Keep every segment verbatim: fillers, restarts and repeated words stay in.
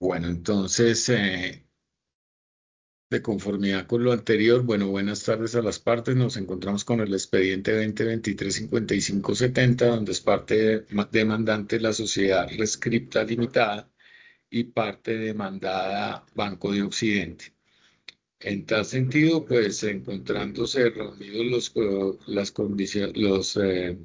Bueno, entonces, eh, de conformidad con lo anterior, bueno, buenas tardes a las partes. Nos encontramos con el expediente veinte veintitrés cincuenta y cinco setenta, donde es parte ma- demandante la sociedad Rescripta Limitada y parte demandada Banco de Occidente. En tal sentido, pues encontrándose reunidos los, co- las condiciones, los, eh,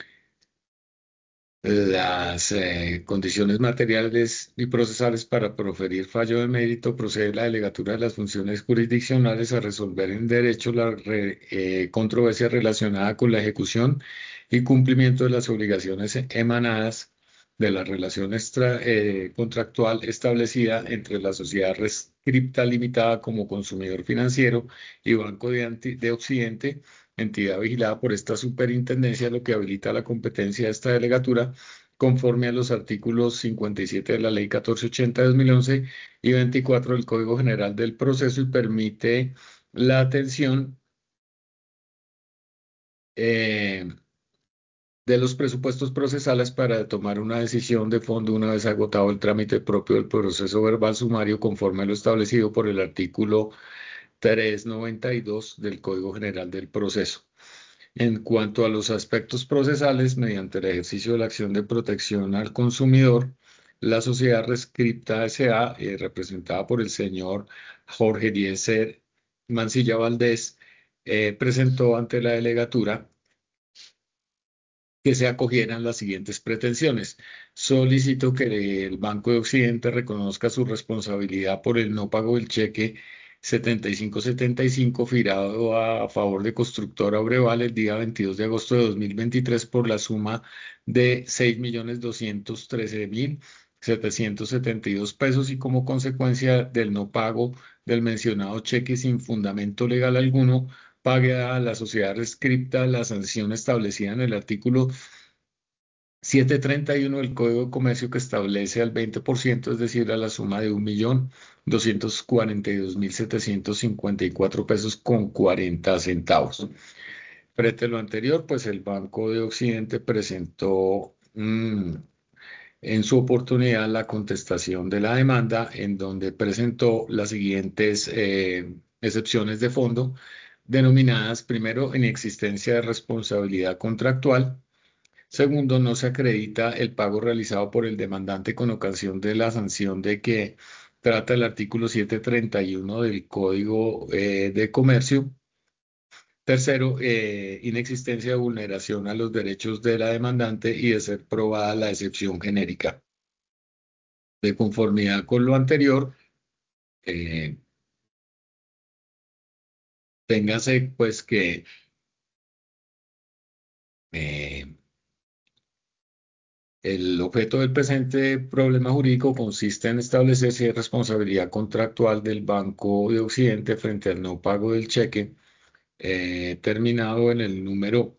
las eh, condiciones materiales y procesales para proferir fallo de mérito, procede la delegatura de las funciones jurisdiccionales a resolver en derecho la re- eh, controversia relacionada con la ejecución y cumplimiento de las obligaciones emanadas de la relación extra- eh, contractual establecida entre la sociedad Rescripta Limitada como consumidor financiero y Banco de, Anti- de Occidente, entidad vigilada por esta superintendencia, lo que habilita la competencia de esta delegatura conforme a los artículos cincuenta y siete de la Ley catorce ochenta de dos mil once y veinticuatro del Código General del Proceso, y permite la atención eh, de los presupuestos procesales para tomar una decisión de fondo una vez agotado el trámite propio del proceso verbal sumario, conforme a lo establecido por el artículo trescientos noventa y dos del Código General del Proceso. En cuanto a los aspectos procesales, mediante el ejercicio de la acción de protección al consumidor, la sociedad Rescripta S A, eh, representada por el señor Jorge Eliezer Mancilla Valdés, eh, presentó ante la delegatura que se acogieran las siguientes pretensiones. Solicito que el Banco de Occidente reconozca su responsabilidad por el no pago del cheque setenta y cinco setenta y cinco firado a favor de Constructora Obreval el día veintidós de agosto de dos mil veintitrés por la suma de seis millones doscientos trece mil setecientos setenta y dos pesos, y como consecuencia del no pago del mencionado cheque sin fundamento legal alguno, pague a la sociedad rescripta la sanción establecida en el artículo setecientos treinta y uno del Código de Comercio, que establece al veinte por ciento, es decir, a la suma de un millón doscientos cuarenta y dos mil setecientos cincuenta y cuatro pesos con cuarenta centavos. Frente a lo anterior, pues el Banco de Occidente presentó mm, en su oportunidad la contestación de la demanda, en donde presentó las siguientes eh, excepciones de fondo, denominadas: primero, inexistencia de responsabilidad contractual; segundo, no se acredita el pago realizado por el demandante con ocasión de la sanción de que trata el artículo setecientos treinta y uno del Código eh, de Comercio; tercero, eh, inexistencia de vulneración a los derechos de la demandante y de ser probada la excepción genérica. De conformidad con lo anterior, eh, téngase pues que eh, el objeto del presente problema jurídico consiste en establecer si hay responsabilidad contractual del Banco de Occidente frente al no pago del cheque eh, terminado en el número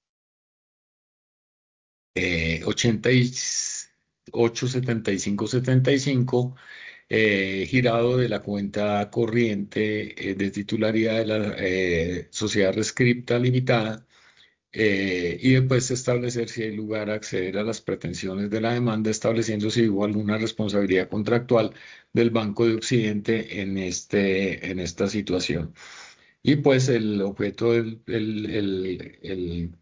eh, ochenta y ocho setenta y cinco setenta y cinco, eh, girado de la cuenta corriente eh, de titularidad de la eh, Sociedad Rescripta Limitada, eh, y después establecer si hay lugar a acceder a las pretensiones de la demanda, estableciendo si hubo alguna responsabilidad contractual del Banco de Occidente en este, en esta situación. Y pues el objeto del el, el- el-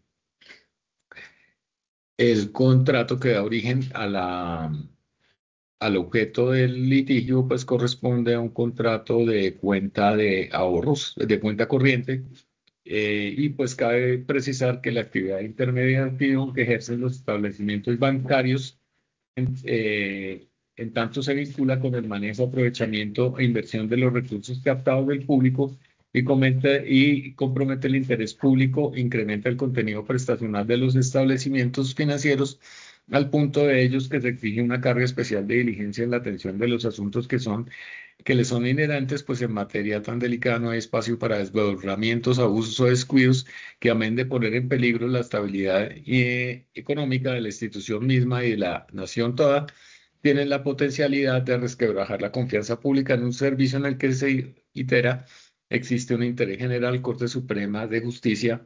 el contrato que da origen a la, al objeto del litigio, pues corresponde a un contrato de cuenta de ahorros, de cuenta corriente. Eh, y pues cabe precisar que la actividad intermediaria que ejercen los establecimientos bancarios, en, eh, en tanto se vincula con el manejo, aprovechamiento e inversión de los recursos captados del público, y, comete- y compromete el interés público, incrementa el contenido prestacional de los establecimientos financieros, al punto de ellos que se exige una carga especial de diligencia en la atención de los asuntos que son que le son inherentes, pues en materia tan delicada no hay espacio para desbordamientos, abusos o descuidos que, amén de poner en peligro la estabilidad eh, económica de la institución misma y de la nación toda, tienen la potencialidad de resquebrajar la confianza pública en un servicio en el que se itera existe un interés general. Corte Suprema de Justicia,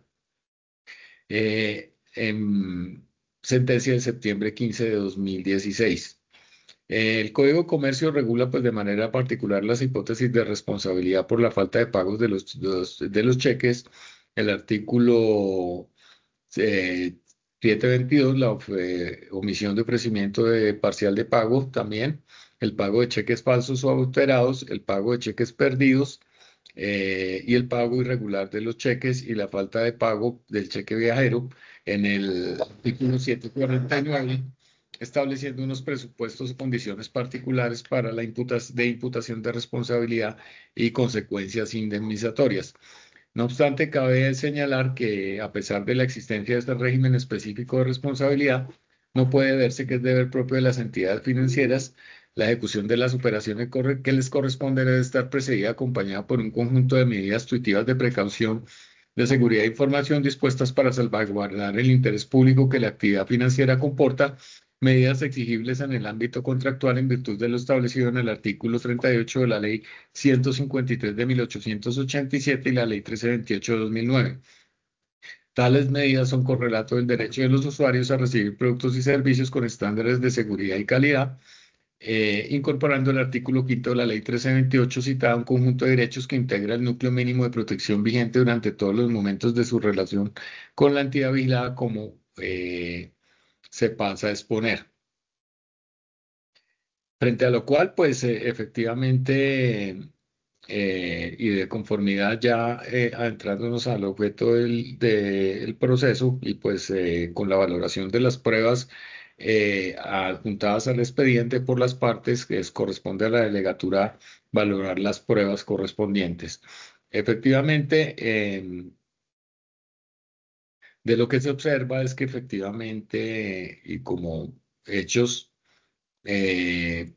eh, en sentencia de septiembre quince de dos mil dieciséis. Eh, el Código de Comercio regula pues de manera particular las hipótesis de responsabilidad por la falta de pagos de los, de los, de los cheques. El artículo eh, setecientos veintidós, la of- eh, omisión de ofrecimiento de parcial de pago también, el pago de cheques falsos o adulterados, el pago de cheques perdidos, eh, y el pago irregular de los cheques y la falta de pago del cheque viajero en el artículo setecientos cuarenta y nueve, estableciendo unos presupuestos o condiciones particulares para la imputas- de imputación de responsabilidad y consecuencias indemnizatorias. No obstante, cabe señalar que a pesar de la existencia de este régimen específico de responsabilidad, no puede verse que es deber propio de las entidades financieras. La ejecución de las operaciones corre- que les corresponde debe estar precedida, acompañada por un conjunto de medidas tuitivas de precaución, de seguridad e información dispuestas para salvaguardar el interés público que la actividad financiera comporta, medidas exigibles en el ámbito contractual en virtud de lo establecido en el artículo treinta y ocho de la Ley ciento cincuenta y tres de mil ochocientos ochenta y siete y la Ley trece veintiocho de dos mil nueve. Tales medidas son correlato del derecho de los usuarios a recibir productos y servicios con estándares de seguridad y calidad, eh, incorporando el artículo quinto de la Ley trece veintiocho, citada un conjunto de derechos que integra el núcleo mínimo de protección vigente durante todos los momentos de su relación con la entidad vigilada, como eh, se pasa a exponer. Frente a lo cual, pues eh, efectivamente, eh, y de conformidad ya eh, adentrándonos al objeto del, del proceso y pues eh, con la valoración de las pruebas eh, adjuntadas al expediente por las partes, que es, corresponde a la delegatura valorar las pruebas correspondientes. Efectivamente, em, de lo que se observa es que efectivamente, y como hechos, eh,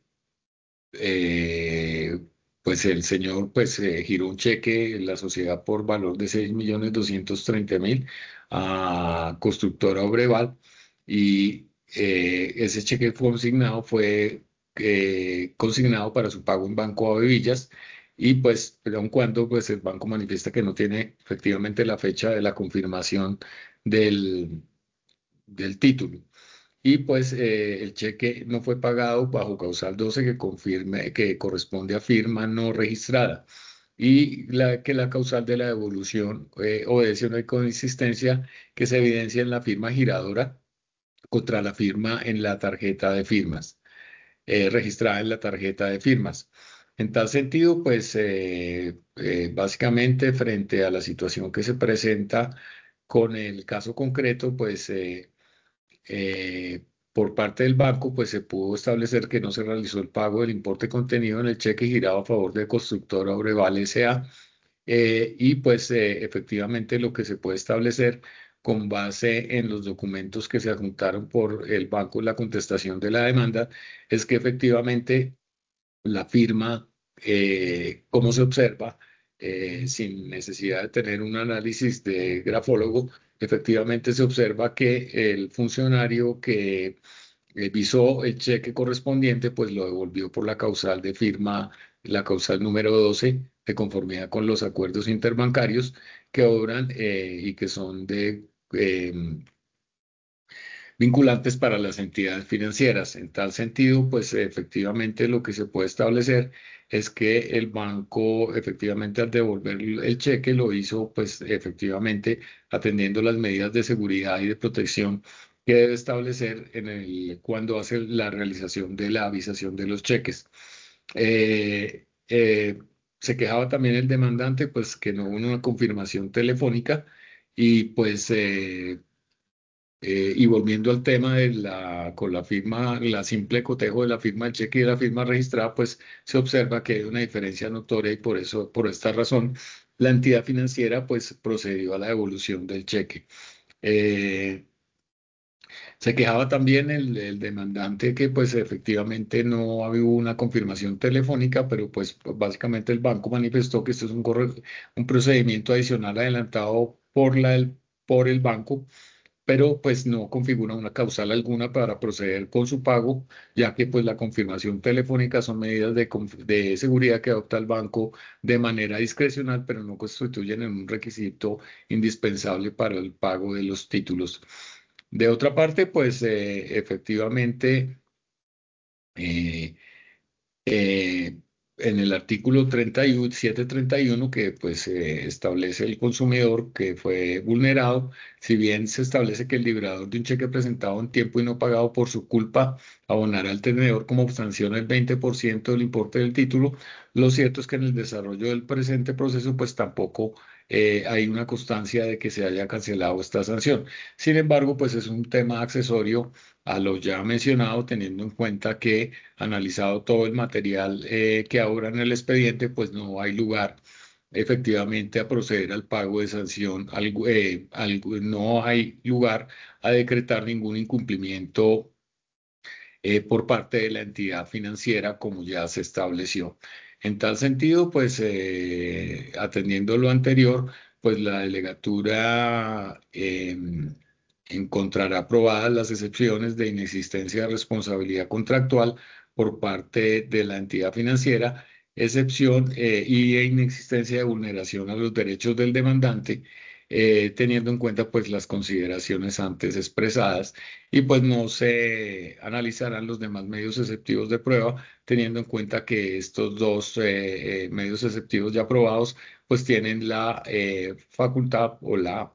eh, pues el señor pues eh, giró un cheque en la sociedad por valor de seis millones doscientos treinta mil a Constructora Obreval, y eh, ese cheque fue consignado, fue eh, consignado para su pago en Banco Villas, y pues aun cuando pues el banco manifiesta que no tiene efectivamente la fecha de la confirmación del, del título. Y pues eh, el cheque no fue pagado bajo causal doce, que confirme que corresponde a firma no registrada, y la, que la causal de la devolución eh, obedece a una inconsistencia que se evidencia en la firma giradora contra la firma en la tarjeta de firmas, eh, registrada en la tarjeta de firmas. En tal sentido, pues eh, eh, básicamente frente a la situación que se presenta con el caso concreto, pues eh, eh, por parte del banco, pues se pudo establecer que no se realizó el pago del importe contenido en el cheque girado a favor de Constructora Obreval S A, eh, y pues eh, efectivamente lo que se puede establecer con base en los documentos que se adjuntaron por el banco en la contestación de la demanda es que efectivamente la firma, eh, como se observa, eh, sin necesidad de tener un análisis de grafólogo, efectivamente se observa que el funcionario que eh, visó el cheque correspondiente, pues lo devolvió por la causal de firma, la causal número doce, de conformidad con los acuerdos interbancarios que obran eh, y que son de em, vinculantes para las entidades financieras. En tal sentido, pues efectivamente lo que se puede establecer es que el banco efectivamente al devolver el cheque lo hizo pues efectivamente atendiendo las medidas de seguridad y de protección que debe establecer en el, cuando hace la realización de la avisación de los cheques. Eh, eh, Se quejaba también el demandante pues que no hubo una confirmación telefónica, y pues eh, eh, y volviendo al tema de la, con la firma, la simple cotejo de la firma del cheque y de la firma registrada, pues se observa que hay una diferencia notoria, y por eso, por esta razón, la entidad financiera pues procedió a la devolución del cheque. Eh, Se quejaba también el, el demandante que pues efectivamente no había una confirmación telefónica, pero pues básicamente el banco manifestó que esto es un, corre- un procedimiento adicional adelantado por la, el- por el banco, pero pues no configura una causal alguna para proceder con su pago, ya que pues la confirmación telefónica son medidas de, conf- de seguridad que adopta el banco de manera discrecional, pero no constituyen en un requisito indispensable para el pago de los títulos. De otra parte, pues eh, efectivamente Eh, eh, en el artículo treinta y uno, setecientos treinta y uno, que pues eh, establece el consumidor que fue vulnerado, si bien se establece que el liberador de un cheque presentado en tiempo y no pagado por su culpa abonará al tenedor como sanción el veinte por ciento del importe del título, lo cierto es que en el desarrollo del presente proceso pues tampoco eh, hay una constancia de que se haya cancelado esta sanción. Sin embargo, pues es un tema accesorio a lo ya mencionado, teniendo en cuenta que analizado todo el material eh, que ahora en el expediente, pues no hay lugar efectivamente a proceder al pago de sanción, algo- eh, algo- no hay lugar a decretar ningún incumplimiento eh, por parte de la entidad financiera como ya se estableció. En tal sentido, pues eh, atendiendo lo anterior, pues la delegatura em, encontrará aprobadas las excepciones de inexistencia de responsabilidad contractual por parte de la entidad financiera, excepción eh, y de inexistencia de vulneración a los derechos del demandante, eh, teniendo en cuenta pues las consideraciones antes expresadas y pues no se analizarán los demás medios exceptivos de prueba, teniendo en cuenta que estos dos eh, eh, medios exceptivos ya aprobados, pues tienen la eh, facultad o la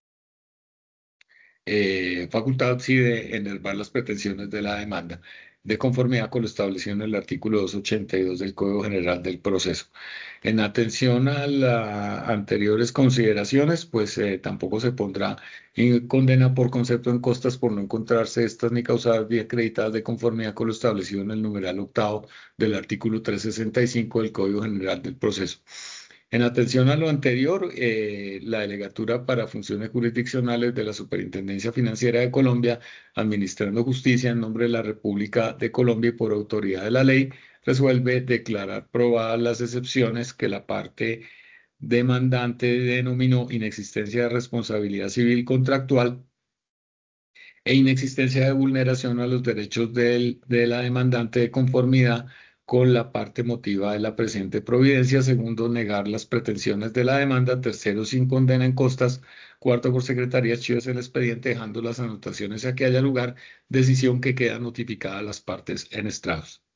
eh, facultad sí de enervar las pretensiones de la demanda, de conformidad con lo establecido en el artículo doscientos ochenta y dos del Código General del Proceso. En atención a las anteriores consideraciones, pues eh, tampoco se pondrá en condena por concepto en costas por no encontrarse estas ni causadas ni acreditadas de conformidad con lo establecido en el numeral octavo del artículo trescientos sesenta y cinco del Código General del Proceso. En atención a lo anterior, eh, la Delegatura para Funciones Jurisdiccionales de la Superintendencia Financiera de Colombia, administrando justicia en nombre de la República de Colombia y por autoridad de la ley, resuelve declarar probadas las excepciones que la parte demandante denominó inexistencia de responsabilidad civil contractual e inexistencia de vulneración a los derechos del- de la demandante de conformidad con la parte motiva de la presente providencia. Segundo, negar las pretensiones de la demanda. Tercero, sin condena en costas. Cuarto, por secretaría, archivos el expediente, dejando las anotaciones a que haya lugar, decisión que queda notificada a las partes en estrados.